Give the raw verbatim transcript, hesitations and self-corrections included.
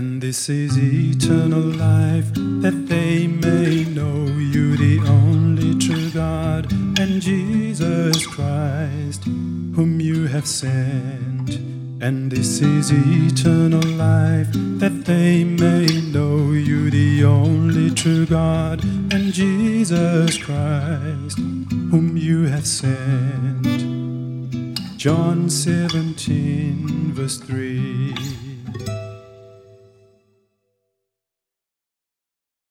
And this is eternal life, that they may know you, the only true God, and Jesus Christ, whom you have sent. And this is eternal life, that they may know you, the only true God, and Jesus Christ, whom you have sent. John seventeen, verse three.